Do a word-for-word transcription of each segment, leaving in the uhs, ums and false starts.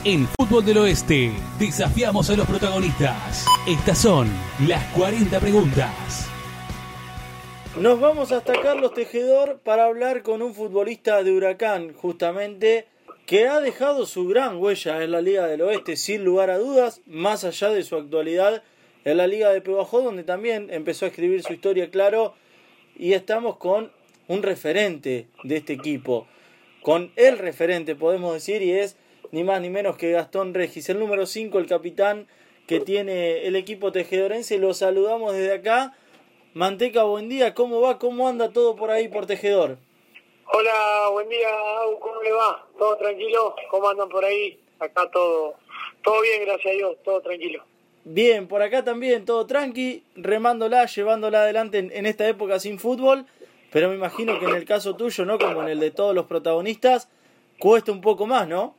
En Fútbol del Oeste, desafiamos a los protagonistas. Estas son las cuarenta preguntas. Nos vamos hasta Carlos Tejedor para hablar con un futbolista de Huracán, justamente, que ha dejado su gran huella en la Liga del Oeste, sin lugar a dudas, más allá de su actualidad en la Liga de Pehuajó, donde también empezó a escribir su historia, claro, y estamos con un referente de este equipo, con el referente, podemos decir, y es ni más ni menos que Gastón Regis, el número cinco, el capitán que tiene el equipo tejedorense. Lo saludamos desde acá. Manteca, buen día, ¿cómo va? ¿Cómo anda todo por ahí por Tejedor? Hola, buen día, Au, ¿cómo le va? ¿Todo tranquilo? ¿Cómo andan por ahí? Acá todo, todo bien, gracias a Dios, todo tranquilo. Bien, por acá también, todo tranqui, remándola, llevándola adelante en, en esta época sin fútbol, pero me imagino que en el caso tuyo, ¿no? Como en el de todos los protagonistas, cuesta un poco más, ¿no?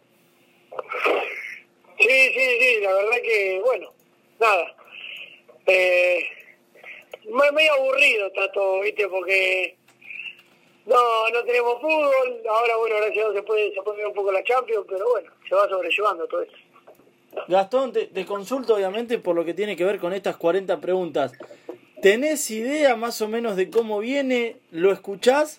Sí, sí, sí, la verdad que, bueno, nada, eh, medio aburrido está todo, ¿viste? Porque no no tenemos fútbol, ahora, bueno, gracias a Dios se puede, se puede ver un poco la Champions, pero bueno, se va sobrellevando todo esto. Gastón, te, te consulto obviamente por lo que tiene que ver con estas cuarenta preguntas. ¿Tenés idea más o menos de cómo viene? ¿Lo escuchás?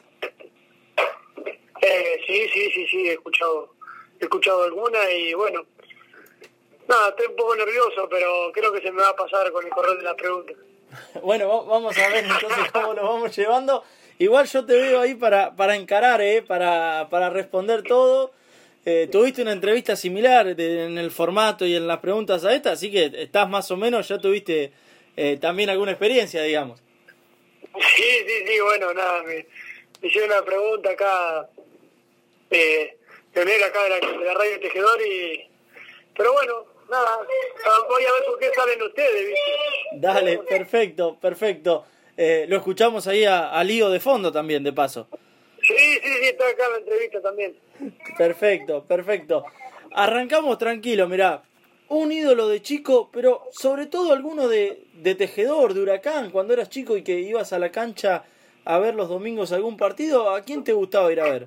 Eh, sí, sí, sí, sí, he escuchado, he escuchado alguna y bueno, nada, estoy un poco nervioso, pero creo que se me va a pasar con el correr de las preguntas. Bueno, vamos a ver entonces cómo nos vamos llevando. Igual yo te veo ahí para, para encarar, ¿eh? para, para responder todo. Eh, tuviste una entrevista similar de, en el formato y en las preguntas a esta, así que estás más o menos, ya tuviste eh, también alguna experiencia, digamos. Sí, sí, sí, bueno, nada, me, me hicieron una pregunta acá, eh, pionera acá de la, de la radio Tejedor, y pero bueno, nada, voy a ver por qué salen ustedes, ¿viste? Dale, perfecto, perfecto. Eh, lo escuchamos ahí a, a Lío de fondo también, de paso. Sí, sí, sí, está acá en la entrevista también. Perfecto, perfecto. Arrancamos tranquilo, mirá. Un ídolo de chico, pero sobre todo alguno de, de Tejedor, de Huracán, cuando eras chico y que ibas a la cancha a ver los domingos algún partido, ¿a quién te gustaba ir a ver?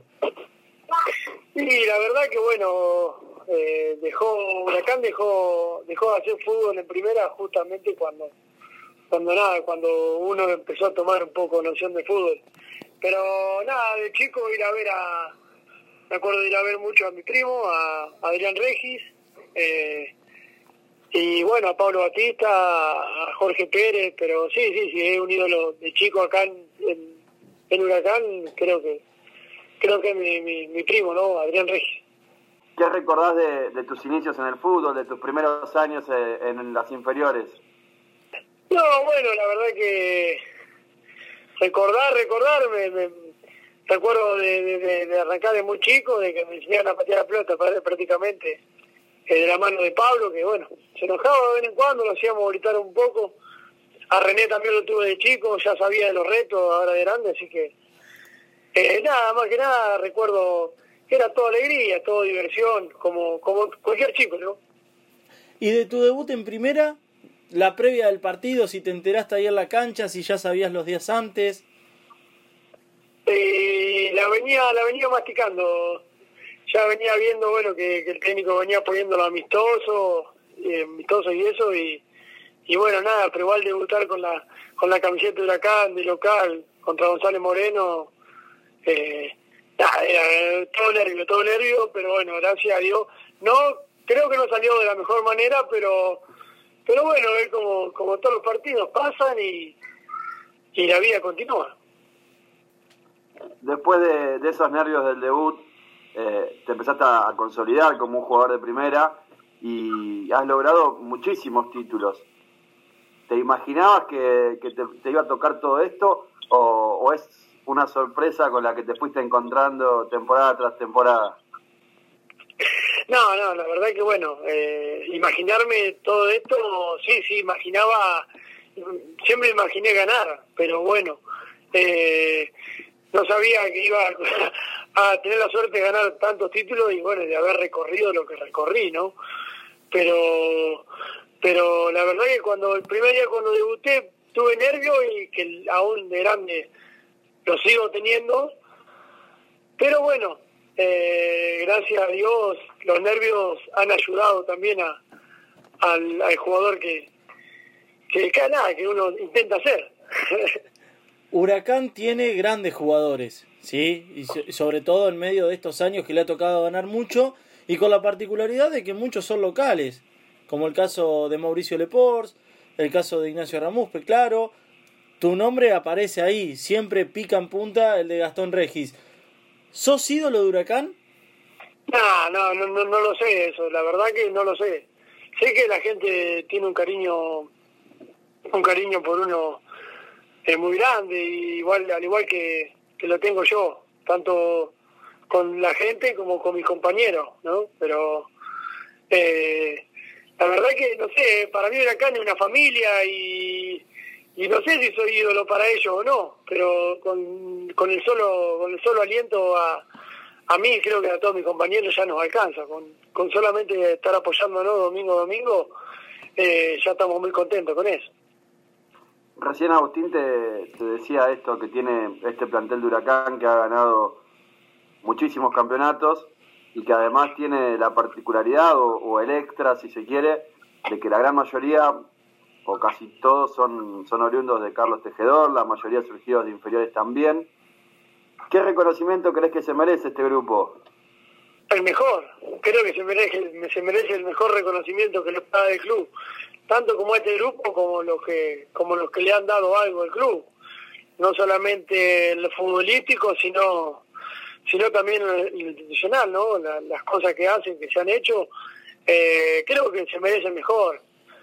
Y la verdad que bueno, eh, dejó, Huracán dejó, dejó de hacer fútbol en primera justamente cuando, cuando nada, cuando uno empezó a tomar un poco noción de fútbol. Pero nada, de chico ir a ver a, me acuerdo de ir a ver mucho a mi primo, a Adrián Regis, eh, y bueno, a Pablo Batista, a Jorge Pérez, pero sí, sí, sí, es un ídolo de chico acá en, en, en Huracán, creo que creo que es mi, mi, mi primo, ¿no? Adrián Regis. ¿Qué recordás de, de tus inicios en el fútbol, de tus primeros años en, en las inferiores? No, bueno, la verdad que recordar, recordar, me, me recuerdo de, de, de arrancar de muy chico, de que me enseñaban a patear la pelota prácticamente eh, de la mano de Pablo, que bueno, se enojaba de vez en cuando, lo hacíamos gritar un poco. A René también lo tuve de chico, ya sabía de los retos ahora de grande, así que eh, nada, más que nada recuerdo que era toda alegría, toda diversión, como, como cualquier chico, ¿no? ¿Y de tu debut en primera? La previa del partido, si te enteraste ahí en la cancha, si ya sabías los días antes. Eh, la venía la venía masticando, ya venía viendo bueno que, que el técnico venía poniéndolo amistoso, eh, amistoso y eso, y, y bueno, nada, pero igual debutar con la con la camiseta de Huracán, de local, contra González Moreno, eh, nada, era todo nervio, todo nervio, pero bueno, gracias a Dios, no, creo que no salió de la mejor manera, pero Pero bueno, es como, como todos los partidos pasan y, y la vida continúa. Después de, de esos nervios del debut, eh, te empezaste a, a consolidar como un jugador de primera y has logrado muchísimos títulos. ¿Te imaginabas que, que te, te iba a tocar todo esto o, o es una sorpresa con la que te fuiste encontrando temporada tras temporada? No, no, la verdad que bueno, eh, imaginarme todo esto, sí, sí, imaginaba, siempre imaginé ganar, pero bueno, eh, no sabía que iba a, a tener la suerte de ganar tantos títulos y bueno, de haber recorrido lo que recorrí, ¿no? Pero, pero la verdad que cuando el primer día cuando debuté tuve nervios y que aún de grande lo sigo teniendo, pero bueno, eh, gracias a Dios, los nervios han ayudado también a, al, al jugador que, que, que nada, que uno intenta hacer. Huracán tiene grandes jugadores, ¿sí? Y so- sobre todo en medio de estos años que le ha tocado ganar mucho, y con la particularidad de que muchos son locales, como el caso de Mauricio Lepors, el caso de Ignacio Ramuspe, claro. Tu nombre aparece ahí, siempre pica en punta el de Gastón Regis. ¿Sos ídolo de Huracán? No, no, no, no, no lo sé eso, la verdad que no lo sé. Sé que la gente tiene un cariño, un cariño por uno eh, muy grande, y igual, al igual que, que lo tengo yo, tanto con la gente como con mis compañeros, ¿no? Pero eh, la verdad que, no sé, para mí Huracán es una familia y, y no sé si soy ídolo para ellos o no, pero con, con el solo con el solo aliento a, a mí, creo que a todos mis compañeros ya nos alcanza. Con, con solamente estar apoyándonos domingo a domingo, eh, ya estamos muy contentos con eso. Recién Agustín te, te decía esto que tiene este plantel de Huracán, que ha ganado muchísimos campeonatos y que además tiene la particularidad o, o el extra, si se quiere, de que la gran mayoría o casi todos son, son oriundos de Carlos Tejedor, la mayoría surgidos de inferiores también. ¿Qué reconocimiento crees que se merece este grupo? El mejor, creo que se merece, se merece el mejor reconocimiento que le pueda dar el club, tanto como este grupo como los que como los que le han dado algo al club, no solamente el futbolístico, sino sino también el institucional, ¿no? La, las cosas que hacen, que se han hecho, eh, creo que se merece mejor,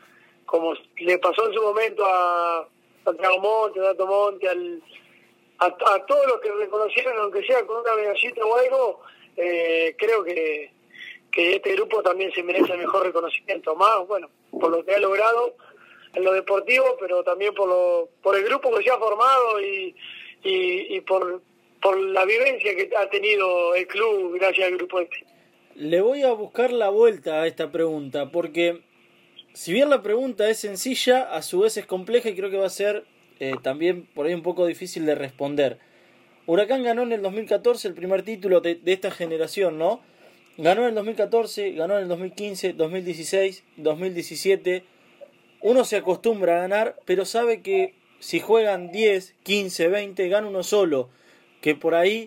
como le pasó en su momento a Santiago Monte, a Dato Monte, al, a, a todos los que reconocieron, aunque sea con una medallita o algo. Eh, creo que, que este grupo también se merece el mejor reconocimiento, más, bueno, por lo que ha logrado en lo deportivo, pero también por lo por el grupo que se ha formado y, y, y por, por la vivencia que ha tenido el club gracias al grupo este. Le voy a buscar la vuelta a esta pregunta, porque si bien la pregunta es sencilla, a su vez es compleja y creo que va a ser eh, también por ahí un poco difícil de responder. Huracán ganó en el dos mil catorce el primer título de, de esta generación, ¿no? Ganó en el dos mil catorce, ganó en el dos mil quince, dos mil dieciséis, dos mil diecisiete. Uno se acostumbra a ganar, pero sabe que si juegan diez, quince, veinte, gana uno solo. Que por ahí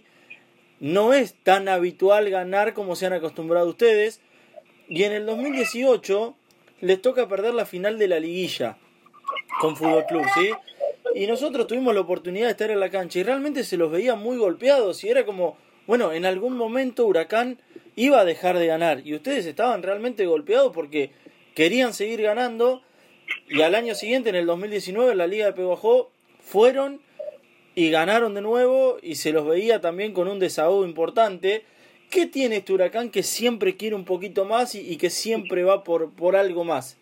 no es tan habitual ganar como se han acostumbrado ustedes. Y en el dos mil dieciocho les toca perder la final de la liguilla con Fútbol Club, ¿sí? Y nosotros tuvimos la oportunidad de estar en la cancha y realmente se los veía muy golpeados y era como, bueno, en algún momento Huracán iba a dejar de ganar y ustedes estaban realmente golpeados porque querían seguir ganando, y al año siguiente, en el dos mil diecinueve, en la Liga de Peguajó, fueron y ganaron de nuevo y se los veía también con un desahogo importante. ¿Qué tiene este Huracán que siempre quiere un poquito más y, y que siempre va por, por algo más?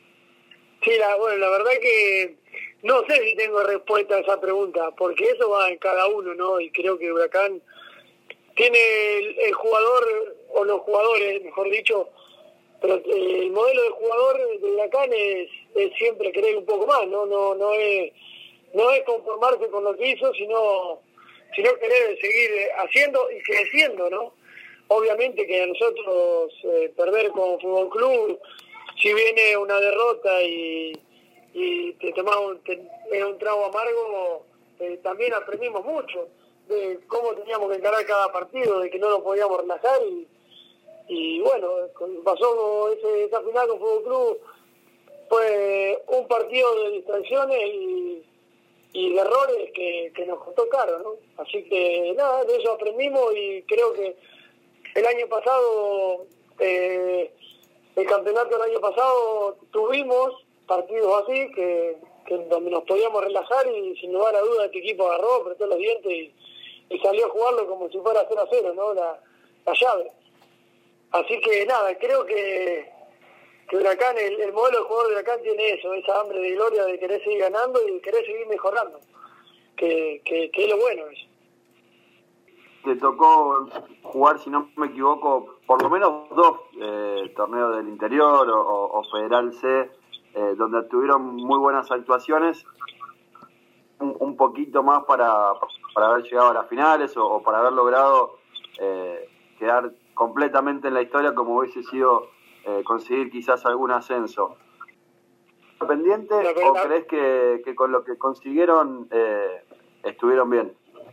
Sí, la, bueno, la verdad que no sé si tengo respuesta a esa pregunta, porque eso va en cada uno, ¿no? Y creo que Huracán tiene el, el jugador, o los jugadores, mejor dicho, pero el modelo de jugador de Huracán es, es siempre querer un poco más, ¿no? No, no es, no es conformarse con lo que hizo, sino, sino querer seguir haciendo y creciendo, ¿no? Obviamente que a nosotros eh, perder con Fútbol Club, si viene una derrota y, y te tomamos te, es un trago amargo, eh, también aprendimos mucho de cómo teníamos que encarar cada partido, de que no nos podíamos relajar y, y bueno, pasó ese, esa final con Fútbol Club, fue un partido de distracciones y, y de errores que, que nos costó caro, ¿no? Así que nada, de eso aprendimos y creo que el año pasado, eh, el campeonato del año pasado, tuvimos partidos así que, que donde nos podíamos relajar y sin lugar a dudas este equipo agarró, apretó los dientes y, y salió a jugarlo como si fuera cero a cero, ¿no? La, la llave. Así que nada, creo que, que Huracán, el, el modelo de jugador de Huracán tiene eso, esa hambre de gloria de querer seguir ganando y de querer seguir mejorando, que, que, que es lo bueno eso. Te tocó jugar, si no me equivoco, por lo menos dos eh, torneos del interior o, o, o Federal C, eh, donde tuvieron muy buenas actuaciones, un, un poquito más para, para haber llegado a las finales o, o para haber logrado eh, quedar completamente en la historia como hubiese sido eh, conseguir quizás algún ascenso. ¿Pendiente o crees que, que con lo que consiguieron eh, estuvieron bien?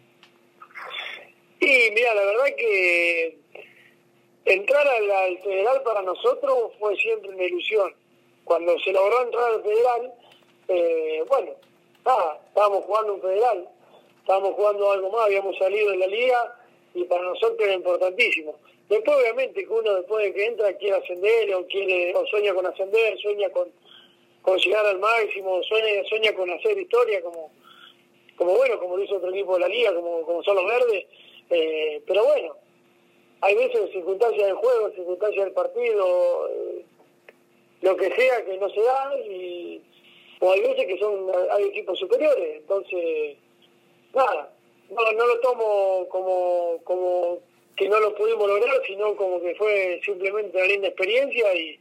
Sí, mira, la verdad que entrar al, al Federal para nosotros fue siempre una ilusión. Cuando se logró entrar al Federal, eh, bueno, nada, estábamos jugando un Federal, estábamos jugando algo más, habíamos salido de la liga y para nosotros era importantísimo. Después obviamente que uno después de que entra quiere ascender o quiere o sueña con ascender, sueña con, con llegar al máximo, sueña, sueña con hacer historia como, como bueno, como lo hizo otro equipo de la liga, como, como son los verdes, eh, pero bueno, hay veces circunstancias del juego, circunstancias del partido, eh, lo que sea que no se da, y o hay veces que son hay equipos superiores, entonces nada, no, no lo tomo como como que no lo pudimos lograr, sino como que fue simplemente una linda experiencia y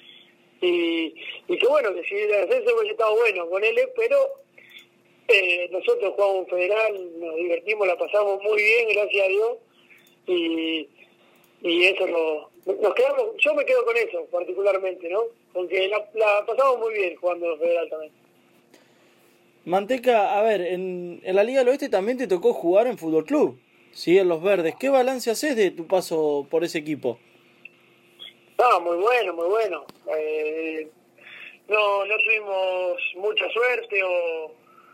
y, y que bueno, que si el ascenso hubiese estado bueno con él, pero eh, nosotros jugamos un federal, nos divertimos, la pasamos muy bien, gracias a Dios, y y eso lo, nos quedamos, yo me quedo con eso particularmente, ¿no? Porque la, la pasamos muy bien jugando en federal también. Manteca, a ver, en, en la Liga del Oeste también te tocó jugar en Fútbol Club, ¿sí? En Los Verdes. ¿Qué balance haces de tu paso por ese equipo? No, muy bueno, muy bueno. Eh, no, no tuvimos mucha suerte o,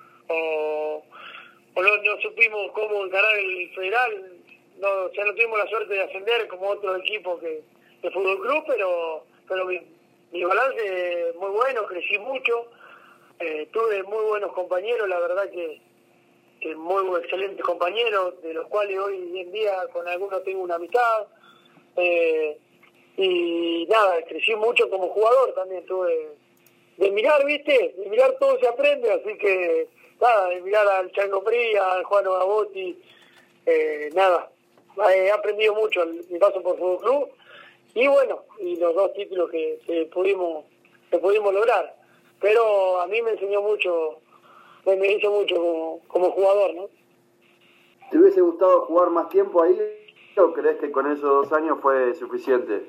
o, o no, no supimos cómo encarar el federal. No, o sea, no tuvimos la suerte de ascender como otros equipos que de Fútbol Club, pero pero mi, mi balance muy bueno, crecí mucho, eh, tuve muy buenos compañeros, la verdad que, que muy excelentes compañeros, de los cuales hoy en día con algunos tengo una amistad, eh, y nada, crecí mucho como jugador también, tuve de mirar, viste, de mirar todo se aprende, así que nada, de mirar al Chango Fría, al Juan Gabotti, eh, nada. He aprendido mucho en mi paso por Fútbol Club y bueno, y los dos títulos que, que pudimos que pudimos lograr, pero a mí me enseñó mucho, me, me hizo mucho como, como jugador, ¿no? ¿Te hubiese gustado jugar más tiempo ahí o crees que con esos dos años fue suficiente?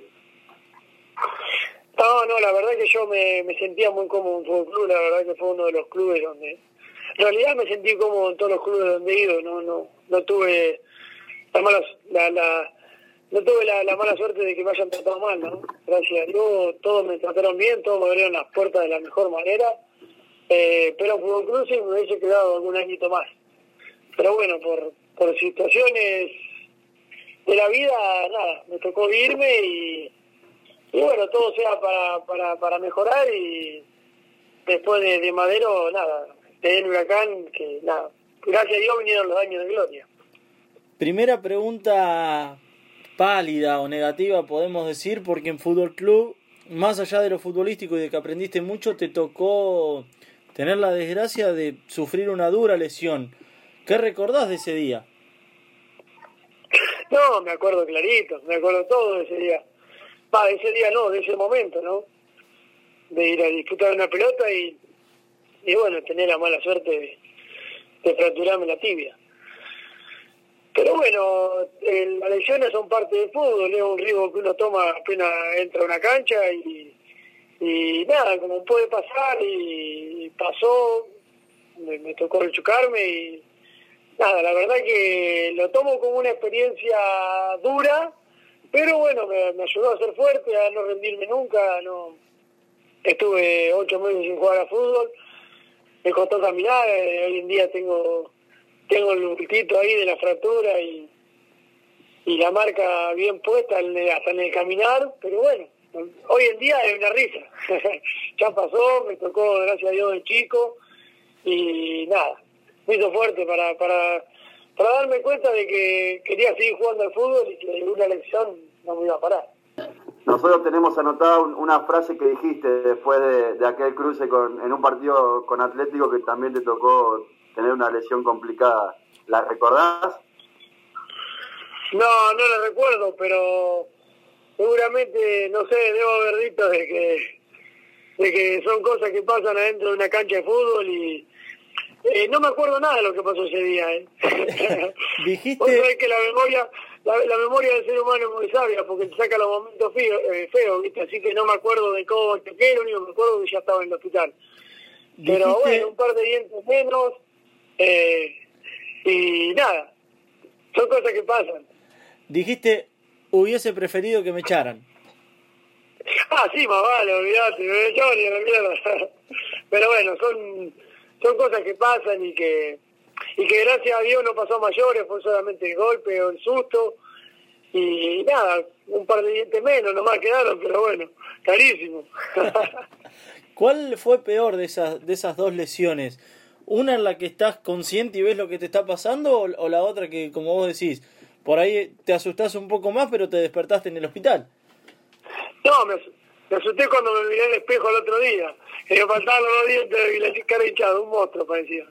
No, no, la verdad que yo me, me sentía muy cómodo en Fútbol Club, la verdad que fue uno de los clubes donde, en realidad me sentí cómodo en todos los clubes donde he ido, no, no, no tuve La mala, la, la, no tuve la, la mala suerte de que me hayan tratado mal, ¿no? Gracias a Dios, todos me trataron bien, todos me abrieron las puertas de la mejor manera, eh, pero en Fútbol Club sí me hubiese quedado algún añito más. Pero bueno, por, por situaciones de la vida, nada, me tocó irme y, y bueno, todo sea para, para, para mejorar y después de, de Madero, nada, en Huracán, que nada, gracias a Dios vinieron los años de gloria. Primera pregunta pálida o negativa, podemos decir, porque en Fútbol Club, más allá de lo futbolístico y de que aprendiste mucho, te tocó tener la desgracia de sufrir una dura lesión. ¿Qué recordás de ese día? No, me acuerdo clarito, me acuerdo todo de ese día. Va, de ese día no, de ese momento, ¿no? De ir a disputar una pelota y, y bueno, tener la mala suerte de, de fracturarme la tibia. Pero bueno, eh, las lesiones son parte del fútbol, es un riesgo que uno toma apenas entra a una cancha y, y nada, como puede pasar y, y pasó, me, me tocó rechucarme y nada, la verdad que lo tomo como una experiencia dura, pero bueno, me, me ayudó a ser fuerte, a no rendirme nunca, no estuve ocho meses sin jugar a fútbol, me costó caminar, eh, hoy en día tengo... Tengo el bultito ahí de la fractura y, y la marca bien puesta en el, hasta en el caminar, pero bueno, hoy en día es una risa. Ya pasó, me tocó, gracias a Dios, de chico y nada, me hizo fuerte para, para, para darme cuenta de que quería seguir jugando al fútbol y que una lección no me iba a parar. Nosotros tenemos anotada una frase que dijiste después de, de aquel cruce con, en un partido con Atlético que también te tocó tener una lesión complicada. ¿La recordás? No, no la recuerdo, pero seguramente, no sé, debo haber dicho de que, de que son cosas que pasan adentro de una cancha de fútbol y eh, no me acuerdo nada de lo que pasó ese día. ¿eh? Dijiste... Vos sabés que la memoria, la, la memoria del ser humano es muy sabia porque te saca los momentos feos, eh, feos, ¿viste? Así que no me acuerdo de cómo choqué, lo único que me acuerdo es que ya estaba en el hospital. Pero Dijiste... bueno, un par de dientes menos, eh, y nada, son cosas que pasan. Dijiste, hubiese preferido que me echaran. Ah, sí, más vale, olvidate, me echaban y a la mierda. Pero bueno, son, son cosas que pasan y que, y que gracias a Dios no pasó a mayores, fue solamente el golpe o el susto. Y nada, un par de dientes menos nomás quedaron, pero bueno, carísimo. ¿Cuál fue peor de esas, de esas dos lesiones? ¿Una en la que estás consciente y ves lo que te está pasando o, o la otra que, como vos decís, por ahí te asustás un poco más pero te despertaste en el hospital? No, me, me asusté cuando me miré al espejo el otro día. Que me faltaban los dos dientes y la cara hinchada, un monstruo parecía.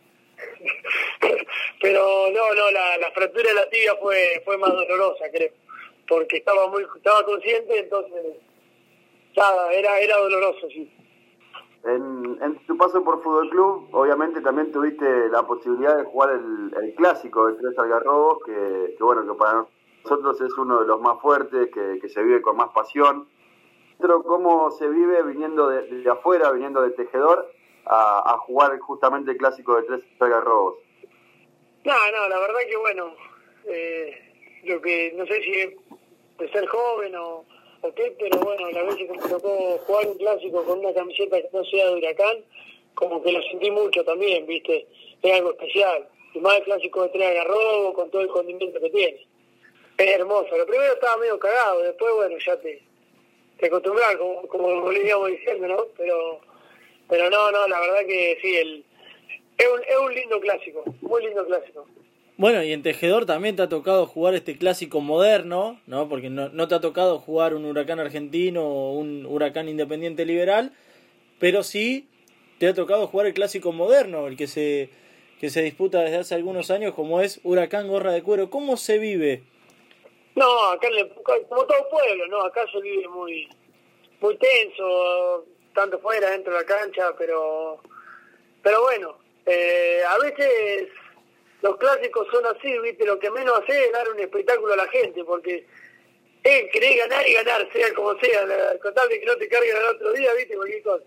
Pero no, no, la, la fractura de la tibia fue fue más dolorosa, creo. Porque estaba muy estaba consciente, entonces nada, era, era doloroso, sí. En, en tu paso por Fútbol Club, obviamente también tuviste la posibilidad de jugar el, el clásico de Tres Algarrobos, que, que bueno, que para nosotros es uno de los más fuertes, que, que se vive con más pasión. ¿Cómo se vive viniendo de, de afuera, viniendo de Tejedor, a, a jugar justamente el clásico de Tres Algarrobos? No, no, la verdad que bueno, eh, lo que no sé si es de ser joven o, o qué, pero bueno, la vez que me tocó jugar un clásico con una camiseta que no sea de Huracán, como que lo sentí mucho también, viste, es algo especial. Y más el clásico de Tres Algarrobos con todo el condimento que tiene. Es hermoso. Lo primero estaba medio cagado, después bueno, ya te... te acostumbrar, como, como veníamos diciendo, ¿no? Pero pero no, no, la verdad que sí, el es un, es un lindo clásico, muy lindo clásico. Bueno, y en Tejedor también te ha tocado jugar este clásico moderno, ¿no? Porque no, no te ha tocado jugar un Huracán argentino o un Huracán Independiente Liberal, pero sí te ha tocado jugar el clásico moderno, el que se, que se disputa desde hace algunos años, como es Huracán Gorra de Cuero. ¿Cómo se vive? No, acá en el, como todo pueblo, ¿no? Acá se vive muy muy tenso, tanto fuera, dentro de la cancha, pero pero bueno, eh, a veces los clásicos son así, ¿viste? Lo que menos hace es dar un espectáculo a la gente, porque es querer ganar y ganar, sea como sea, la, con tal de que no te carguen al otro día, ¿viste? Cualquier cosa.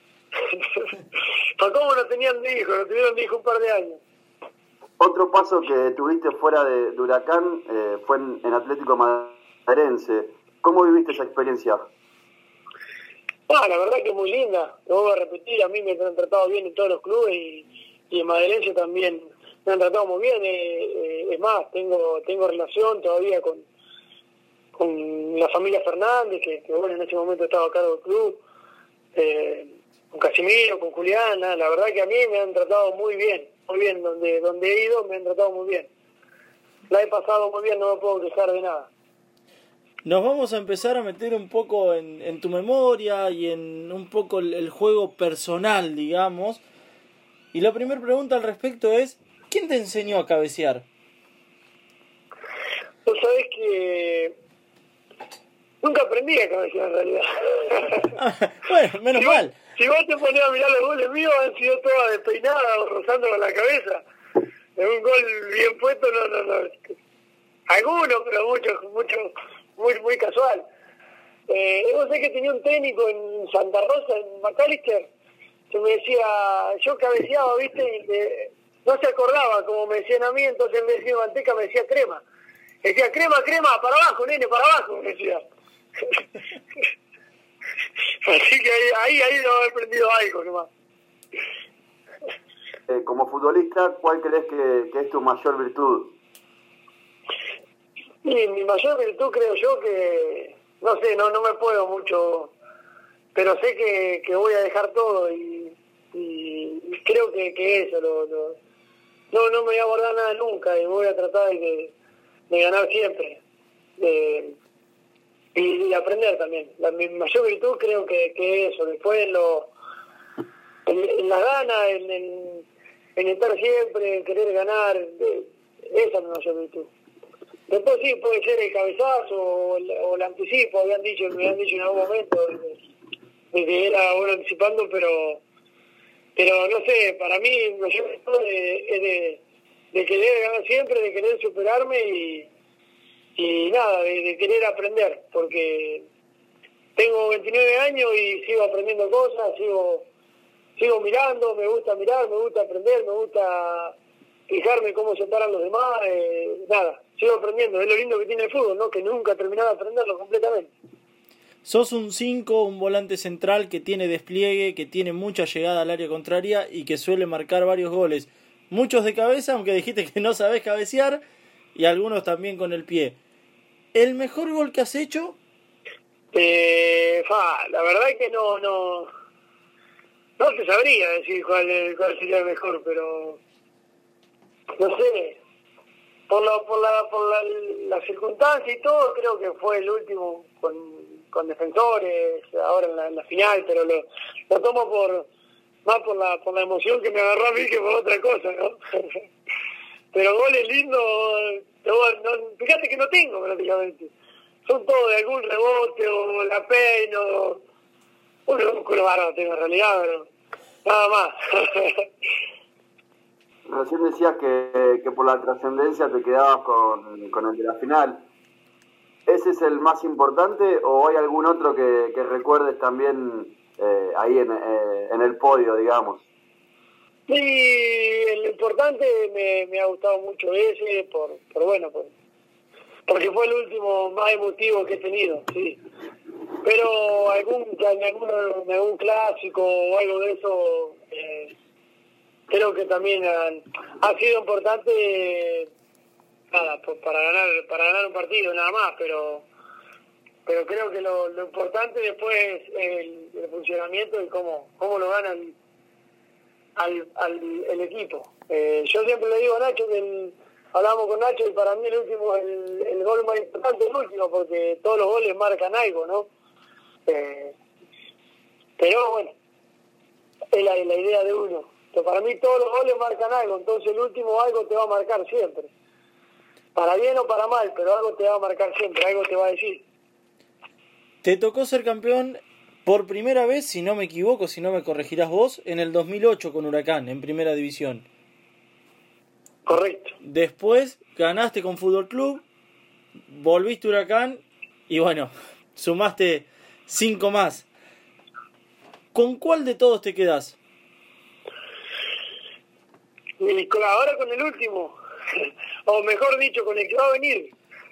¿Para cómo no tenían de hijo? No tuvieron de hijo un par de años. Otro paso que tuviste fuera de, de Huracán eh, fue en, en Atlético Madeirense. ¿Cómo viviste esa experiencia? Ah, la verdad que es muy linda. Lo voy a repetir, a mí me han tratado bien en todos los clubes y, y en Madeirense también me han tratado muy bien. Eh, eh, es más, tengo tengo relación todavía con con la familia Fernández, que, que bueno, en ese momento estaba a cargo del club, eh, con Casimiro, con Julián. La verdad que a mí me han tratado muy bien. Muy bien, donde donde he ido me han tratado muy bien. La he pasado muy bien, no me puedo quejar de nada. Nos vamos a empezar a meter un poco en, en tu memoria y en un poco el, el juego personal, digamos. Y la primera pregunta al respecto es, ¿quién te enseñó a cabecear? Vos sabés que nunca aprendí a cabecear en realidad. Ah, bueno, menos si mal. Vos, si vos te ponías a mirar los goles míos, han sido todas despeinadas o rozando con la cabeza. En un gol bien puesto, no, no, no. Algunos, pero muchos, muchos, muy, muy casual. Eh, vos sabés que tenía un técnico en Santa Rosa, en McAllister, que me decía, yo cabeceaba, viste, y que no se acordaba como me decían a mí, entonces en vez de decir manteca me decía crema. Decía crema, crema, para abajo, nene, para abajo, me decía. Así que ahí, ahí, ahí no he aprendido algo nomás. Eh, como futbolista, ¿cuál crees que, que es tu mayor virtud? Y mi mayor virtud creo yo que, no sé, no no me puedo mucho, pero sé que, que voy a dejar todo y, y, y creo que, que eso, lo, lo, no no me voy a guardar nada nunca y voy a tratar de, que, de ganar siempre. De, y, y aprender también. La, mi mayor virtud creo que, que eso, después en, lo, en, en la gana, en, en, en estar siempre, en querer ganar, de, esa es mi mayor virtud. Después sí, puede ser el cabezazo o el, o el anticipo, habían dicho, me habían dicho en algún momento, de, de que era bueno anticipando, pero pero no sé, para mí mi mayor virtud es de, de, de querer ganar siempre, de querer superarme y y nada, de, de querer aprender, porque tengo veintinueve años y sigo aprendiendo cosas, sigo sigo mirando, me gusta mirar, me gusta aprender, me gusta fijarme cómo se paran los demás, eh, nada, sigo aprendiendo, es lo lindo que tiene el fútbol, ¿no? Que nunca he terminado de aprenderlo completamente. Sos un cinco, un volante central que tiene despliegue, que tiene mucha llegada al área contraria y que suele marcar varios goles. Muchos de cabeza, aunque dijiste que no sabés cabecear, y algunos también con el pie. ¿El mejor gol que has hecho? Eh, fa, la verdad es que no, no, no te sabría decir cuál, cuál sería el mejor, pero no sé, por la, por la, por la, la circunstancia y todo, creo que fue el último con, con Defensores, ahora en la, en la final, pero lo, lo tomo por más por la, por la emoción que me agarró a mí que por otra cosa, ¿no? Pero goles lindos, no, fíjate que no tengo prácticamente. Son todos de algún rebote o la peino, o un culo bárbaro tengo en realidad, pero nada más. Recién decías que, que por la trascendencia te quedabas con, con el de la final. ¿Ese es el más importante o hay algún otro que, que recuerdes también eh, ahí en, eh, en el podio, digamos? Sí, el importante me, me ha gustado mucho ese, por, por bueno, por, porque fue el último más emotivo que he tenido, sí. Pero algún, en algún, en algún clásico o algo de eso, eh, creo que también han, ha sido importante, nada, pues para ganar, para ganar un partido nada más, pero pero creo que lo, lo importante después es el, el funcionamiento y cómo, cómo lo ganan al, al el equipo. Eh, yo siempre le digo a Nacho que el, hablamos con Nacho y para mí el último, el, el gol más importante es el último, porque todos los goles marcan algo, ¿no? Eh, pero bueno, es la, la idea de uno. Pero para mí todos los goles marcan algo, entonces el último algo te va a marcar siempre. Para bien o para mal, pero algo te va a marcar siempre, algo te va a decir. Te tocó ser campeón por primera vez, si no me equivoco, si no me corregirás vos, en el dos mil ocho con Huracán, en Primera División. Correcto. Después ganaste con Fútbol Club, volviste a Huracán y bueno, sumaste cinco más. ¿Con cuál de todos te quedás? Y con, ahora con el último, o mejor dicho, con el que va a venir.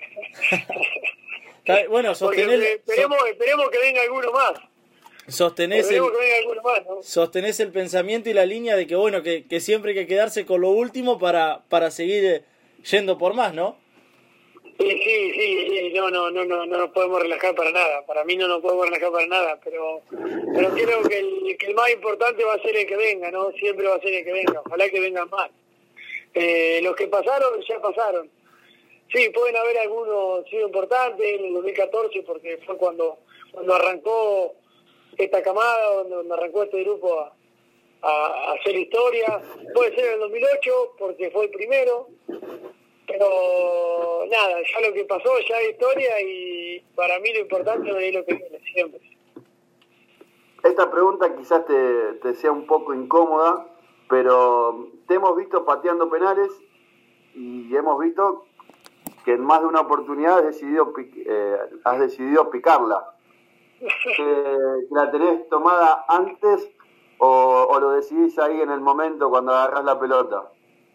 Bueno, sostener, esperemos, so, esperemos que venga alguno más. Sostenés el, que venga alguno más, ¿no? sostenés el pensamiento y la línea de que bueno, que, que siempre hay que quedarse con lo último para, para seguir yendo por más, ¿no? Sí, sí, sí, sí, no, no, no, no, no nos podemos relajar para nada. Para mí no nos podemos relajar para nada, pero, pero creo que el, que el más importante va a ser el que venga, ¿no? Siempre va a ser el que venga. Ojalá que vengan más. Eh, los que pasaron ya pasaron. Sí, pueden haber algunos sido importantes en el dos mil catorce porque fue cuando cuando arrancó esta camada, donde, donde arrancó este grupo a, a, a hacer historia. Puede ser en el dos mil ocho porque fue el primero, pero nada, ya lo que pasó ya es historia y para mí lo importante es lo que viene siempre. Esta pregunta quizás te, te sea un poco incómoda, pero te hemos visto pateando penales y hemos visto que en más de una oportunidad has decidido, eh, has decidido picarla. Eh, ¿La tenés tomada antes o, o lo decidís ahí en el momento cuando agarrás la pelota?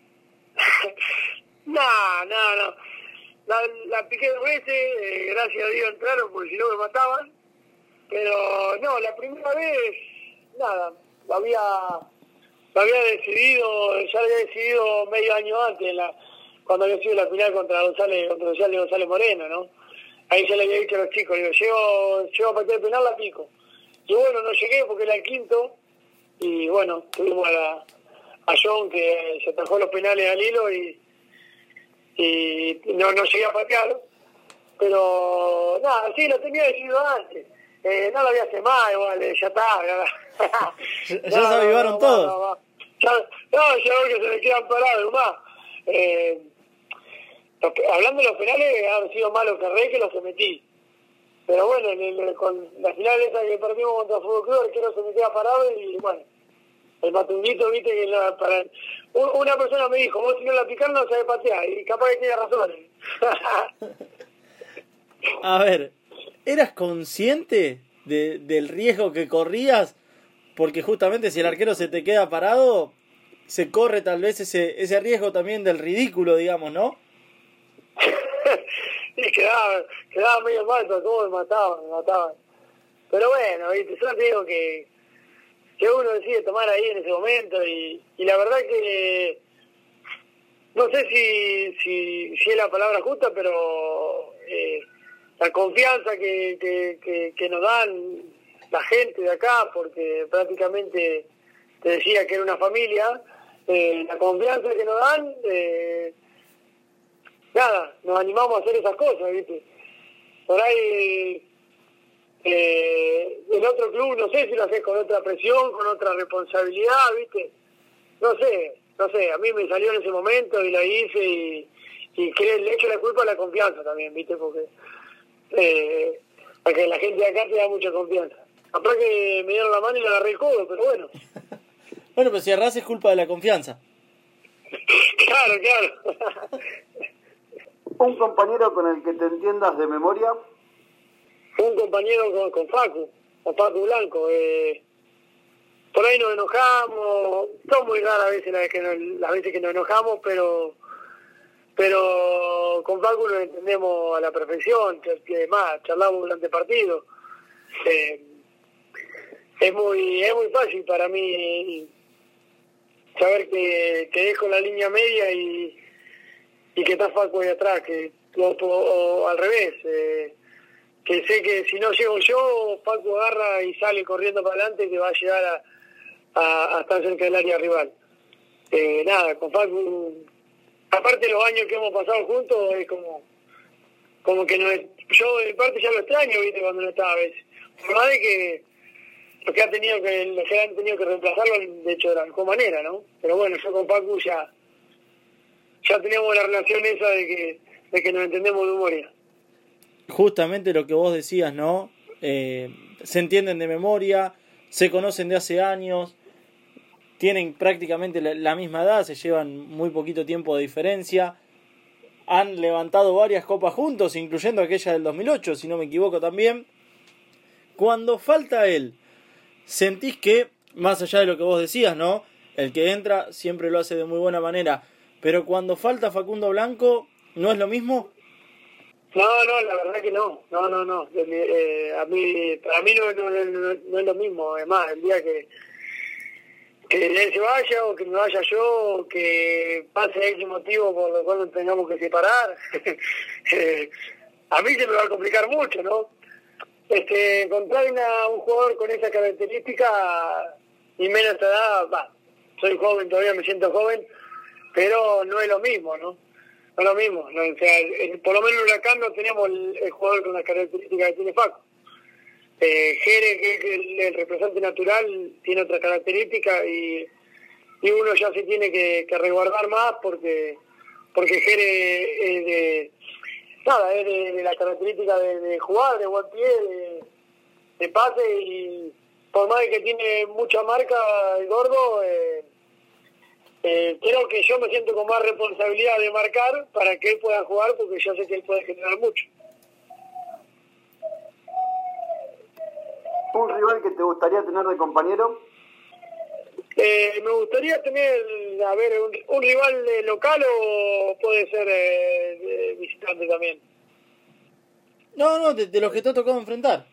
No, no, no. La, la piqué dos veces, eh, gracias a Dios entraron porque si no me mataban. Pero no, la primera vez, nada, lo había, lo había decidido, ya lo había decidido medio año antes, la, cuando había sido la final contra González, contra González, González Moreno, ¿no? Ahí ya le había dicho a los chicos, digo, llego, llego a patear el penal, la pico. Y bueno, no llegué porque era el quinto, y bueno, tuvimos a, la, a John que se atajó los penales al hilo y, y no, no llegué a patear. Pero nada, sí, lo tenía decidido antes. Eh, no lo voy a hacer más, igual, eh, ya está. Ya, ya no, se avivaron no, no, todos. No, no, ya, no, ya veo que se me quedan parados más. Eh, los, hablando de los penales, han sido más los que erré que los que metí. Pero bueno, en el, con la final esa que perdimos contra Fútbol Club, el arquero se me queda parado y bueno, el Matundito, viste que la, para, una persona me dijo, vos si no la picás no sabés patear, y capaz que tiene razón. A ver, ¿eras consciente de, del riesgo que corrías? Porque justamente si el arquero se te queda parado, se corre tal vez ese, ese riesgo también del ridículo, digamos, ¿no? Y quedaba, quedaba medio mal, pero todos me mataban, me mataban. Pero bueno, ¿viste? Yo te digo que, que uno decide tomar ahí en ese momento y, y la verdad que no sé si, si, si es la palabra justa, pero eh, la confianza que, que, que, que nos dan la gente de acá, porque prácticamente te decía que era una familia, eh, la confianza que nos dan, eh, nada, nos animamos a hacer esas cosas, ¿viste? Por ahí, eh, en otro club, no sé si lo haces con otra presión, con otra responsabilidad, ¿viste? No sé, no sé, a mí me salió en ese momento y lo hice y, y creo, le echo la culpa a la confianza también, ¿viste? Porque, eh, porque la gente de acá te da mucha confianza. Capaz que me dieron la mano y le agarré el codo, pero bueno. Bueno, pero si errás es culpa de la confianza. Claro, claro. ¿Un compañero con el que te entiendas de memoria? Un compañero con, con Facu, con Facu Blanco. Eh, por ahí nos enojamos, son muy raras veces las, que nos, las veces que nos enojamos, pero pero con Facu nos entendemos a la perfección, que más, charlamos durante el partido. Eh, es muy es muy fácil para mí saber que, que dejo la línea media y, y que está Facu ahí atrás, que o, o, o al revés, eh, que sé que si no llego yo, Facu agarra y sale corriendo para adelante, que va a llegar a, a, a estar cerca del área rival. Eh, nada, con Facu, aparte de los años que hemos pasado juntos, es como como que no es, yo en parte ya lo extraño, viste, cuando no estaba a veces. Por más de que los que han tenido que los que han tenido que reemplazarlo, de hecho de la mejor manera, ¿no? Pero bueno, yo con Facu ya ya tenemos la relación esa de que de que nos entendemos de memoria. Justamente lo que vos decías, ¿no? Eh, se entienden de memoria, se conocen de hace años, tienen prácticamente la, la misma edad, se llevan muy poquito tiempo de diferencia, han levantado varias copas juntos, incluyendo aquella del dos mil ocho, si no me equivoco también. Cuando falta él, sentís que, más allá de lo que vos decías, ¿no? El que entra siempre lo hace de muy buena manera, pero cuando falta Facundo Blanco, ¿no es lo mismo? No, no, la verdad que no, no, no, no. Eh, a mí, para mí no, no, no, no es lo mismo. Además, el día que, que él se vaya o que me vaya yo, o que pase ese motivo por lo cual nos tengamos que separar, eh, a mí se me va a complicar mucho, ¿no? Este, encontrar una, un jugador con esa característica y menos edad, va, soy joven, todavía me siento joven, pero no es lo mismo, ¿no? No es lo mismo, ¿no? O sea, el, por lo menos en Huracán no tenemos el, el jugador con las características que tiene Facu. Eh, Jere, que es el, el representante natural, tiene otra característica y, y uno ya se tiene que, que resguardar más porque porque Jere es de, nada, es de, de la característica de, de jugar, de buen pie, de, de pase y por más de que tiene mucha marca el gordo, eh, eh, creo que yo me siento con más responsabilidad de marcar para que él pueda jugar porque yo sé que él puede generar mucho. ¿Un rival que te gustaría tener de compañero? Eh, me gustaría tener, a ver, un, un rival de local o puede ser eh, de visitante también. No, no, de, de los que te ha tocado enfrentar.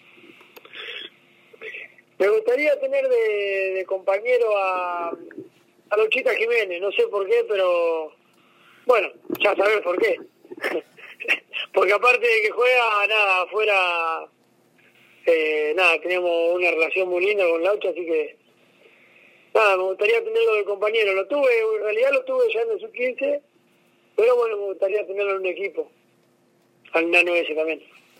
Me gustaría tener de, de compañero a, a Luchita Jiménez, no sé por qué, pero bueno, ya sabes por qué. Porque aparte de que juega, nada, afuera, eh, nada, teníamos una relación muy linda con Laucha, así que nada, me gustaría tenerlo de compañero. Lo tuve, en realidad lo tuve ya en el sub quince, pero bueno, me gustaría tenerlo en un equipo. Al nano ese también.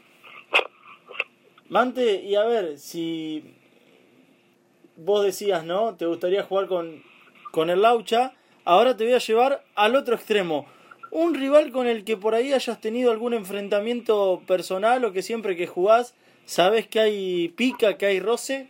Mante, y a ver, si vos decías, ¿no? Te gustaría jugar con, con el Laucha, ahora te voy a llevar al otro extremo. Un rival con el que por ahí hayas tenido algún enfrentamiento personal o que siempre que jugás, ¿sabés que hay pica, que hay roce?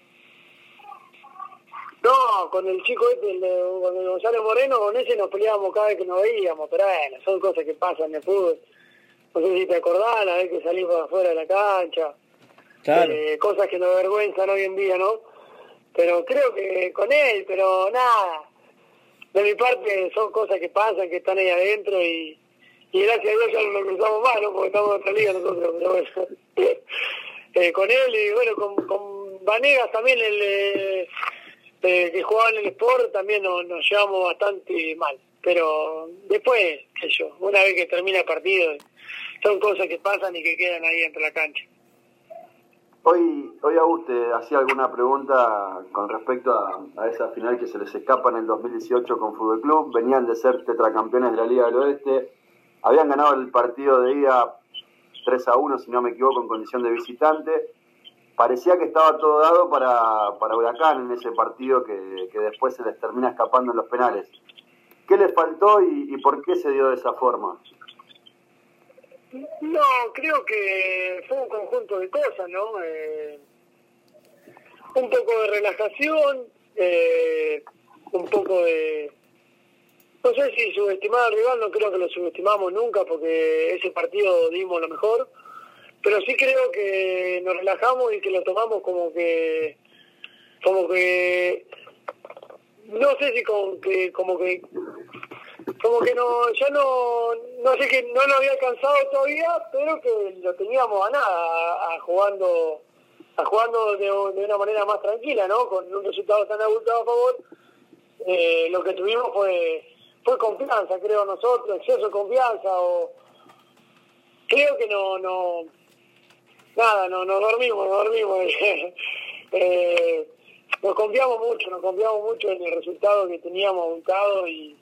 No, con el chico este, el de, con el Gonzalo Moreno, con ese nos peleábamos cada vez que nos veíamos, pero bueno, son cosas que pasan en el fútbol. no sé si te acordás, la vez que salimos afuera de la cancha, Claro. eh, cosas que nos avergüenzan hoy en día, ¿no? Pero creo que con él, pero nada, de mi parte son cosas que pasan, que están ahí adentro y, y gracias a Dios ya no lo cruzamos más, ¿no? Porque estamos en otra liga nosotros, pero bueno. eh, con él y bueno, con, con Vanegas también, el eh, eh, que jugaba en el Sport, también nos, nos llevamos bastante mal. Pero después, qué sé yo, una vez que termina el partido, son cosas que pasan y que quedan ahí entre la cancha. Hoy, hoy Auguste hacía alguna pregunta con respecto a, a esa final que se les escapa en el dos mil dieciocho con Fútbol Club. Venían de ser tetracampeones de la Liga del Oeste. Habían ganado el partido de ida tres a uno, si no me equivoco, en condición de visitante. Parecía que estaba todo dado para, para Huracán en ese partido que, que después se les termina escapando en los penales. ¿Qué les faltó y, y por qué se dio de esa forma? No, creo que fue un conjunto de cosas, ¿no? Eh, un poco de relajación, eh, un poco de... No sé si subestimar al rival, no creo que lo subestimamos nunca porque ese partido dimos lo mejor, pero sí creo que nos relajamos y que lo tomamos como que... como que... no sé si como que... como que como que no, ya no, no sé que no nos había alcanzado todavía, pero que lo teníamos a nada, a, a jugando, a jugando de, de una manera más tranquila, ¿no? Con un resultado tan abultado a favor, eh, lo que tuvimos fue, fue confianza, creo nosotros, exceso de confianza, o creo que no, no, nada, no, nos dormimos, nos dormimos, eh, nos confiamos mucho, nos confiamos mucho en el resultado que teníamos abultado y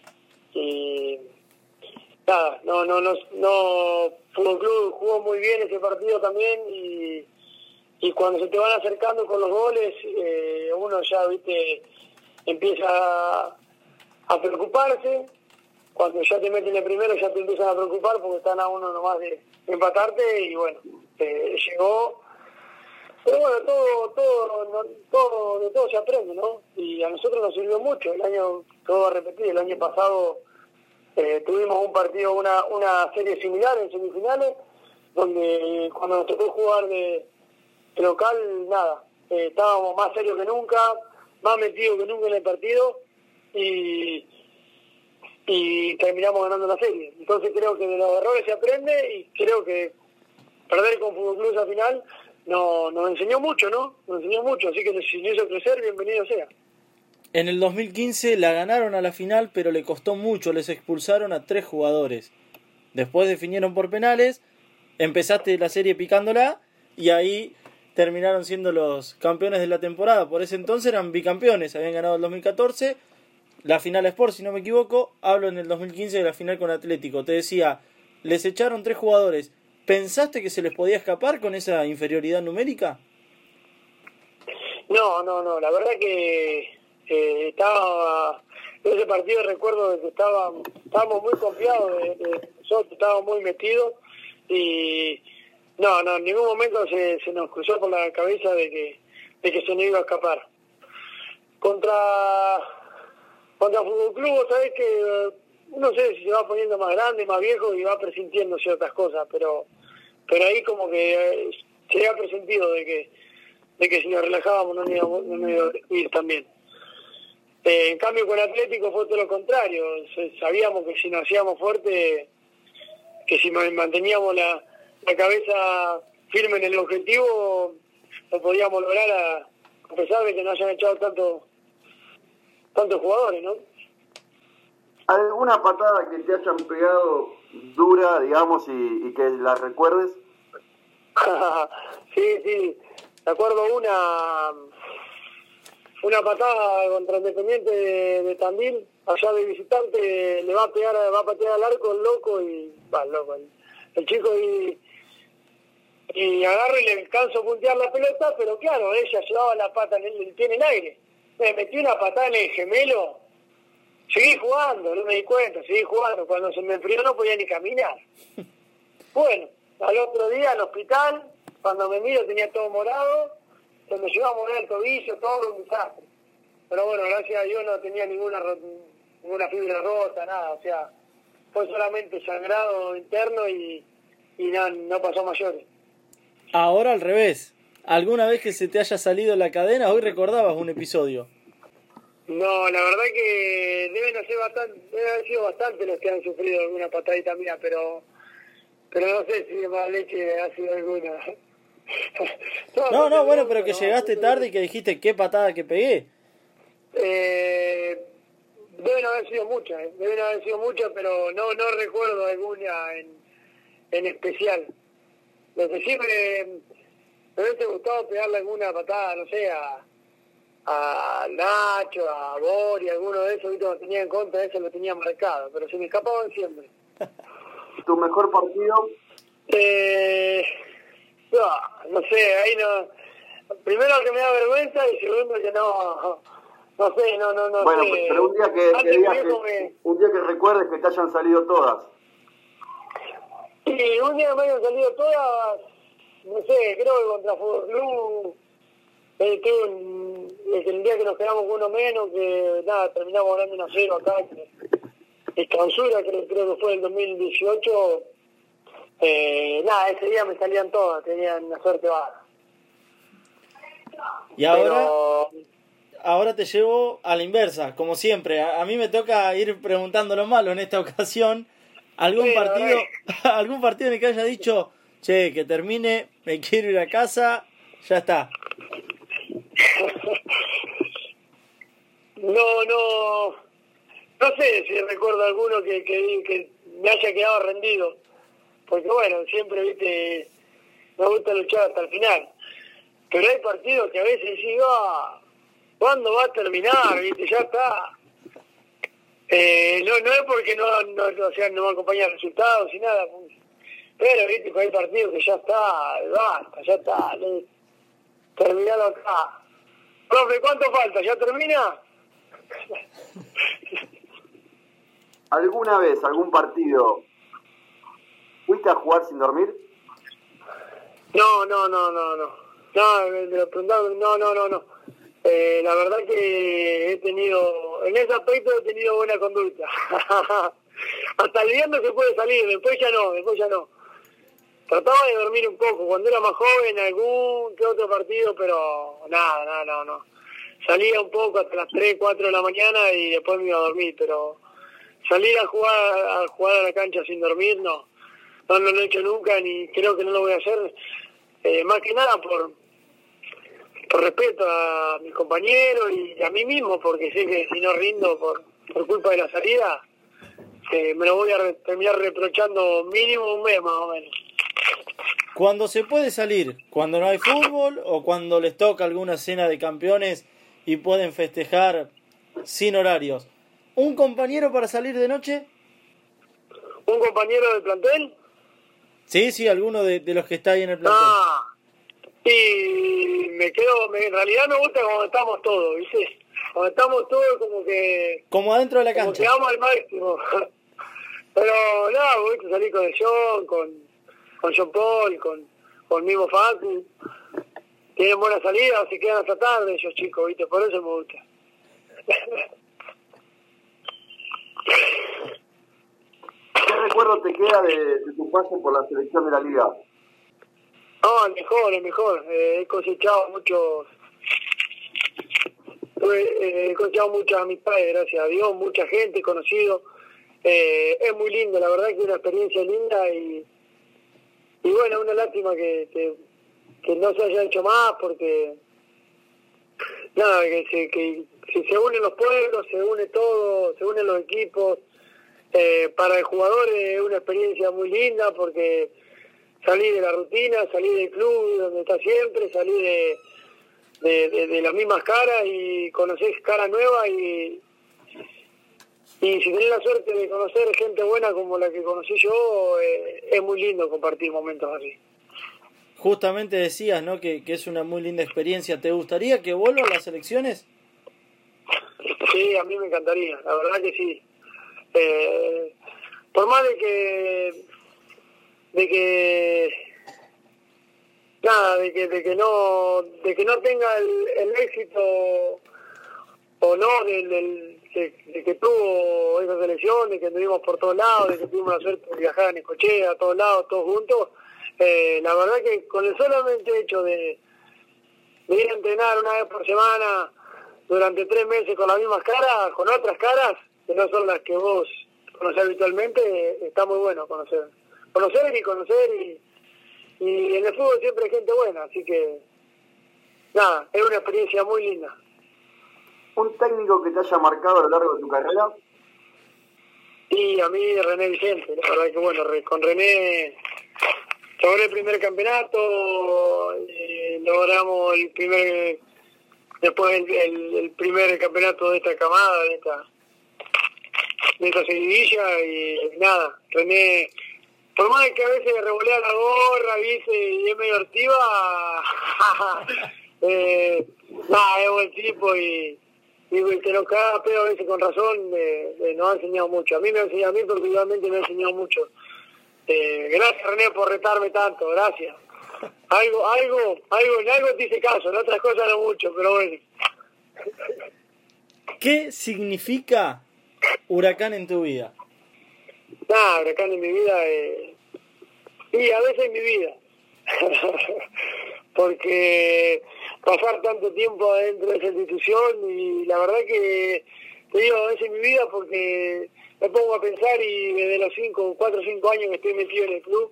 y nada, no, no, no, no, Fútbol Club jugó muy bien ese partido también y, y cuando se te van acercando con los goles, eh, uno ya, viste, empieza a, a preocuparse, cuando ya te meten el primero ya te empiezan a preocupar porque están a uno nomás de, de empatarte y bueno, eh, llegó, pero bueno, todo, todo, no, todo, de todo se aprende, ¿no? Y a nosotros nos sirvió mucho. El año, todo a repetir, el año pasado eh, tuvimos un partido, una, una serie similar en semifinales, donde cuando nos tocó jugar de, de local, nada, eh, estábamos más serios que nunca, más metidos que nunca en el partido y, y terminamos ganando la serie. Entonces creo que de los errores se aprende y creo que perder con Fútbol Club esa final no, nos enseñó mucho, ¿no? Nos enseñó mucho, así que si nos hizo crecer, bienvenido sea. En el dos mil quince la ganaron a la final, pero le costó mucho, les expulsaron a tres jugadores. Después definieron por penales, empezaste la serie picándola y ahí terminaron siendo los campeones de la temporada. Por ese entonces eran bicampeones, habían ganado el dos mil catorce, la final Sport, si no me equivoco. Hablo en el dos mil quince de la final con Atlético. Te decía, les echaron tres jugadores. ¿Pensaste que se les podía escapar con esa inferioridad numérica? No, no, no, la verdad que eh, estaba, en ese partido recuerdo de que estaba, estábamos muy confiados, de, de, nosotros estábamos muy metidos y no, no, en ningún momento se, se nos cruzó por la cabeza de que, de que se nos iba a escapar. Contra, contra Fútbol Club, sabés que no sé si se va poniendo más grande, más viejo y va presintiendo ciertas cosas, pero pero ahí como que eh, se había presentido de que de que si nos relajábamos no nos íbamos, no nos íbamos a ir también. Eh, en cambio con Atlético fue todo lo contrario, sabíamos que si nos hacíamos fuerte, que si manteníamos la, la cabeza firme en el objetivo, lo podíamos lograr a, a pesar de que no hayan echado tanto, tantos jugadores, ¿no? ¿Alguna patada que te hayan pegado dura, digamos, y, y que la recuerdes? sí, sí. Me acuerdo una una patada contra Independiente de, de Tandil, allá de visitante, le va a pegar, va a patear al arco el loco y va, loco, el, el chico y y agarro y le alcanzo a puntear la pelota, pero claro, ella llevaba la pata en el, el pie en el aire. Me metí una patada en el gemelo. Seguí jugando, no me di cuenta, seguí jugando. Cuando se me enfrió no podía ni caminar. Bueno, al otro día al hospital, cuando me miro tenía todo morado, se me llevó a mover el tobillo, todo un desastre. Pero bueno, gracias a Dios no tenía ninguna ninguna fibra rota, nada, o sea, fue solamente sangrado interno y, y no, no pasó a mayores. Ahora al revés. ¿Alguna vez que se te haya salido la cadena? Hoy recordabas un episodio. No, la verdad que deben hacer bastante, deben haber sido bastante los que han sufrido alguna patadita mía, pero pero no sé si de mala leche ha sido alguna. no, no, no, bueno, pero que no, llegaste tarde y que dijiste qué patada que pegué. Eh, deben haber sido muchas, eh, deben haber sido muchas, pero no no recuerdo alguna en, en especial. Lo que sí me, me hubiese gustado pegarle alguna patada, no sé, a, a Nacho, a Bori, alguno de esos, ¿viste? Lo tenía en contra, eso lo tenía marcado, pero se me escapaban siempre. ¿Tu mejor partido? Eh, no, no sé, ahí no. Primero que me da vergüenza y segundo que no, no sé, no, no, no bueno, sé. Bueno, pero un día que, que, digas que me... un día que recuerdes que te hayan salido todas. Sí, un día que me hayan salido todas, no sé, creo que contra Fútbol Club, eh, tuve un, el día que nos quedamos uno menos, que nada, terminamos ganando uno a cero acá, en clausura, creo, creo que fue el dos mil dieciocho, eh, nada, ese día me salían todas, tenían una suerte baja. Y ahora, Pero... ahora te llevo a la inversa, como siempre, a, a mí me toca ir preguntando lo malo en esta ocasión. ¿Algún sí, partido algún partido en el que haya dicho, che, que termine, me quiero ir a casa, ya está? No, no, no sé si recuerdo alguno que, que, que me haya quedado rendido, porque bueno, siempre, viste, me gusta luchar hasta el final, pero hay partidos que a veces digo, ah, ¿cuándo va a terminar? Viste, ya está. Eh, no, no es porque no, no, o sea, no me acompañan resultados y nada, pero viste que hay partidos que ya está, basta, ya está, le, terminalo acá. Profe, ¿cuánto falta? ¿Ya termina? ¿Alguna vez, algún partido, fuiste a jugar sin dormir? No, no, no, no, no. No, me lo preguntaron, no, no, no, no. Eh, la verdad que he tenido, en ese aspecto he tenido buena conducta. Hasta el viernes se puede salir, después ya no, después ya no. Trataba de dormir un poco, cuando era más joven, algún que otro partido, pero nada, nada, no, no. Salía un poco hasta las tres, cuatro de la mañana y después me iba a dormir, pero salir a jugar a jugar a la cancha sin dormir, no. No, no lo he hecho nunca, ni creo que no lo voy a hacer. Eh, más que nada por... por respeto a mis compañeros y a mí mismo, porque sé que si no rindo por, por culpa de la salida, eh, me lo voy a re- terminar reprochando mínimo un mes más o menos. Cuando se puede salir, cuando no hay fútbol o cuando les toca alguna cena de campeones y pueden festejar sin horarios, ¿un compañero para salir de noche? ¿Un compañero del plantel? Sí, sí, alguno de, de los que está ahí en el plantel. Ah. Y me quedo, me, en realidad me gusta cuando estamos todos, ¿viste? Cuando estamos todos como que... Como adentro de la cancha. Como que vamos al máximo. Pero nada, me gusta salir con el John, con, con John Paul, con, con Mimo Facu. Tienen buena salida, se quedan hasta tarde esos chicos, ¿viste? Por eso me gusta. ¿Qué recuerdo te queda de, de tu paso por la selección de la Liga? No, el mejor, el mejor. Eh, he cosechado muchos... Eh, he cosechado muchas amistades, gracias a Dios, mucha gente conocido. Eh, es muy lindo, la verdad que es una experiencia linda y, y bueno, una lástima que, que, que no se haya hecho más porque... Nada, que se, que, que se unen los pueblos, se une todo, se unen los equipos. Eh, para el jugador es una experiencia muy linda porque... Salir de la rutina, salir del club donde está siempre, salir de, de, de, de las mismas caras y conocer caras nuevas y, y si tenés la suerte de conocer gente buena como la que conocí yo, eh, es muy lindo compartir momentos así. Justamente decías, ¿no?, que, que es una muy linda experiencia. ¿Te gustaría que vuelvan las elecciones? Sí, a mí me encantaría, la verdad que sí. Eh, por más de que... de que nada de que de que no de que no tenga el, el éxito o no del, del de, de que tuvo esa selección, de que anduvimos por todos lados, de que tuvimos la suerte de viajar en Necochea, a todos lados, todos juntos. Eh, la verdad que con el solamente hecho de, de ir a entrenar una vez por semana durante tres meses con las mismas caras, con otras caras, que no son las que vos conocés habitualmente, está muy bueno conocer. Conocer y conocer, y, y en el fútbol siempre hay gente buena, así que nada, es una experiencia muy linda. ¿Un técnico que te haya marcado a lo largo de tu carrera? Y a mí René Vicente, la verdad que bueno, con René logré el primer campeonato, eh, logramos el primer, después el, el, el primer campeonato de esta camada, de esta, de esta seguidilla, y nada, René, por más que a veces revolea la gorra, ¿viste? Y es medio hortiva, eh, nada, es buen tipo, y y que nos caga pedo a veces con razón, eh, eh, nos ha enseñado mucho. A mí me ha enseñado, a mí particularmente me ha enseñado mucho. Eh, gracias René por retarme tanto, gracias. Algo, algo, algo, en algo te hice caso, en otras cosas no mucho, pero bueno. ¿Qué significa Huracán en tu vida? Nada, Huracán en mi vida, eh, y a veces en mi vida. Porque pasar tanto tiempo adentro de esa institución, y la verdad que te digo a veces en mi vida, porque me pongo a pensar y desde los cinco, cuatro o cinco años que estoy metido en el club,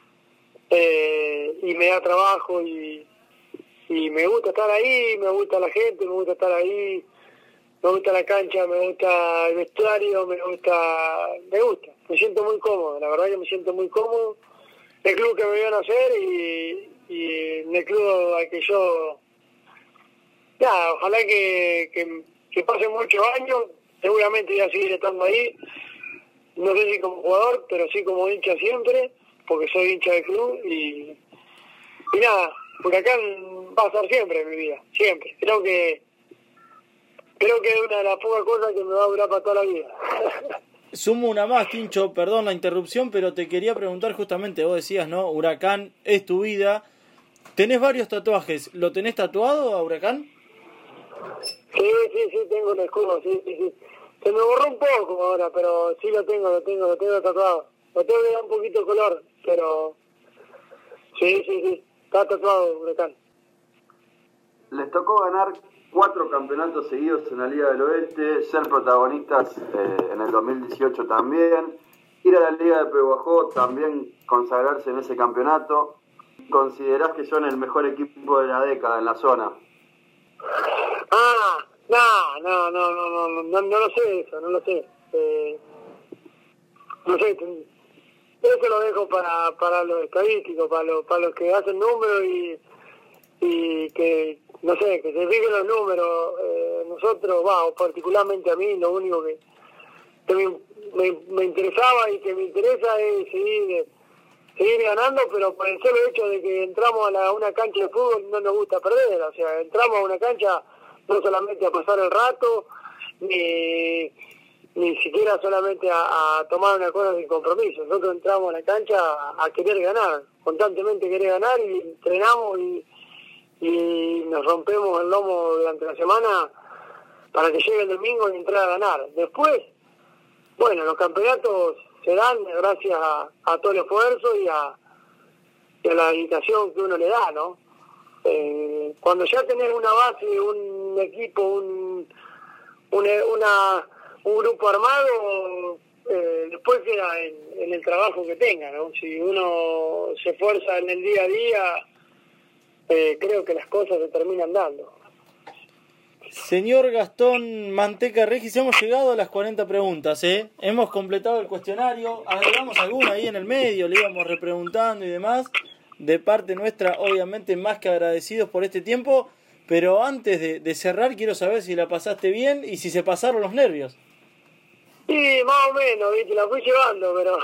eh, y me da trabajo y, y me gusta estar ahí, me gusta la gente, me gusta estar ahí, me gusta la cancha, me gusta el vestuario, me gusta, me gusta, me siento muy cómodo, la verdad que me siento muy cómodo. El club que me vio nacer y, y en el club al que yo, nada, ojalá que, que, que pasen muchos años, seguramente voy a seguir estando ahí, no sé si como jugador, pero sí como hincha siempre, porque soy hincha del club, y, y nada, Huracán va a estar siempre en mi vida, siempre. Creo que creo que es una de las pocas cosas que me va a durar para toda la vida. Sumo una más, Tincho, perdón la interrupción, pero te quería preguntar justamente, vos decías, ¿no? Huracán es tu vida. Tenés varios tatuajes, ¿lo tenés tatuado a Huracán? Sí, sí, sí, tengo el escudo, sí, sí, sí. Se me borró un poco ahora, pero sí lo tengo, lo tengo, lo tengo tatuado. Lo tengo que dar un poquito de color, pero sí, sí, sí, está tatuado Huracán. Les tocó ganar cuatro campeonatos seguidos en la Liga del Oeste, ser protagonistas eh, en el dos mil dieciocho también, ir a la Liga de Pehuajó, también consagrarse en ese campeonato. ¿Considerás que son el mejor equipo de la década en la zona? Ah, no, no, no, no, no, no, no, no lo sé eso, no lo sé. Eh, no sé, eso lo dejo para, para los estadísticos, para los, para los que hacen números y, y que, no sé, que se fijen los números. Eh, nosotros, va, o particularmente a mí, lo único que, que me, me, me interesaba y que me interesa es seguir, seguir ganando, pero por el solo hecho de que entramos a, la, a una cancha de fútbol no nos gusta perder. O sea, entramos a una cancha no solamente a pasar el rato, ni, ni siquiera solamente a, a tomar una cosa sin compromiso. Nosotros entramos a la cancha a, a querer ganar, constantemente querer ganar, y entrenamos y, y nos rompemos el lomo durante la semana para que llegue el domingo y entrar a ganar. Después, bueno, los campeonatos se dan gracias a, a todo el esfuerzo y a, y a la dedicación que uno le da, ¿no? Eh, cuando ya tenés una base, un equipo, un, un, una, un grupo armado, eh, después queda en, en el trabajo que tenga, ¿no? Si uno se esfuerza en el día a día, eh, creo que las cosas se terminan dando. Señor Gastón Manteca Regis, hemos llegado a las cuarenta preguntas, ¿eh? Hemos completado el cuestionario, agregamos alguna ahí en el medio, le íbamos repreguntando y demás. De parte nuestra, obviamente, más que agradecidos por este tiempo, pero antes de, de cerrar, quiero saber si la pasaste bien y si se pasaron los nervios. Sí, más o menos, ¿viste? La fui llevando, pero...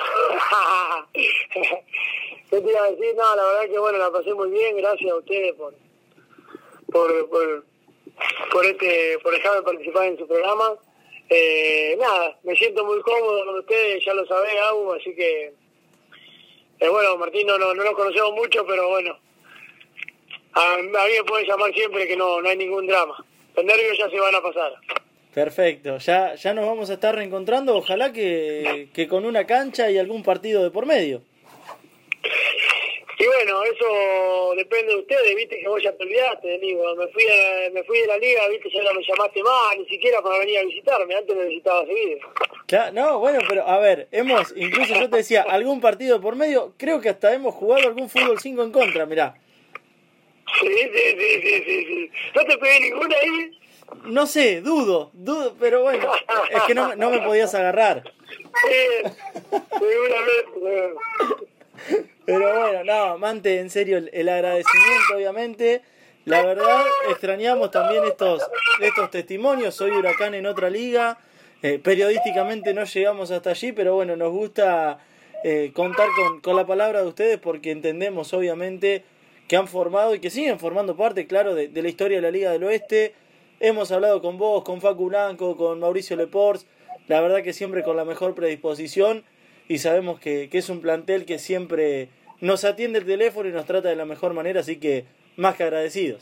¿Qué te iba a decir? No, la verdad que, bueno, la pasé muy bien, gracias a ustedes por por por, por, este, por dejarme participar en su programa. Eh, nada, me siento muy cómodo con ustedes, ya lo sabés, Agu, así que... Eh, bueno, Martín no, no, no nos conocemos mucho, pero bueno, a, a mí me pueden llamar siempre, que no, no hay ningún drama. Los nervios ya se van a pasar. Perfecto, ya, ya nos vamos a estar reencontrando, ojalá que, que con una cancha y algún partido de por medio. Y bueno, eso depende de ustedes, viste que vos ya te olvidaste, digo, me fui a, me fui de la liga, viste, ya no me llamaste más, ni siquiera para venir a visitarme, antes me visitaba seguido. Claro, no, bueno, pero a ver, hemos, incluso yo te decía, algún partido de por medio, creo que hasta hemos jugado algún fútbol cinco en contra, mirá. Sí, sí, sí, sí, sí, sí. ¿No te pegué ninguna ahí? No sé, dudo, dudo, pero bueno, es que no, no me podías agarrar. Sí, seguramente. Pero bueno, no, Mante, en serio, el, el agradecimiento, obviamente. La verdad, extrañamos también estos, estos testimonios. Soy Huracán en otra liga. Eh, periodísticamente no llegamos hasta allí, pero bueno, nos gusta eh, contar con, con la palabra de ustedes porque entendemos, obviamente, que han formado y que siguen formando parte, claro, de, de la historia de la Liga del Oeste. Hemos hablado con vos, con Facu Blanco, con Mauricio Lepors, la verdad que siempre con la mejor predisposición y sabemos que, que es un plantel que siempre nos atiende el teléfono y nos trata de la mejor manera, así que más que agradecidos.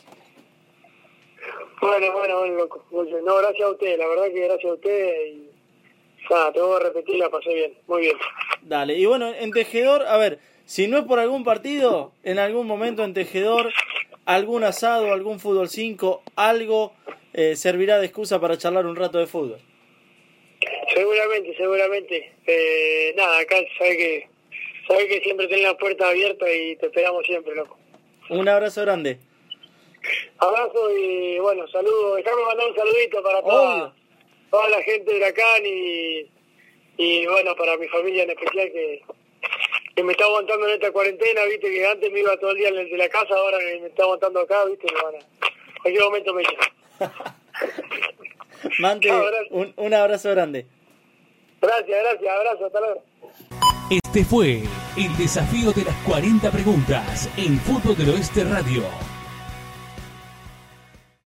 Bueno, bueno, bueno, loco. No, gracias a ustedes, la verdad que gracias a ustedes y nada, te voy a repetir, la pasé bien, muy bien. Dale, y bueno, en Tejedor, a ver, si no es por algún partido, en algún momento en Tejedor, algún asado, algún fútbol cinco, algo eh, servirá de excusa para charlar un rato de fútbol. Seguramente, seguramente. Eh, nada, acá sabes que sabes que siempre tenés la puerta abierta y te esperamos siempre, loco. Un abrazo grande. Abrazo y bueno, saludos. Dejame mandar un saludito para toda, toda la gente de Huracán y, y bueno, para mi familia en especial que, que me está aguantando en esta cuarentena, viste, que antes me iba todo el día de la casa, ahora que me está aguantando acá, viste, me van a, en cualquier momento me echan. Mante, un, un abrazo grande. Gracias, gracias, abrazo, hasta luego. Este fue el desafío de las cuarenta preguntas en Fútbol del Oeste Radio.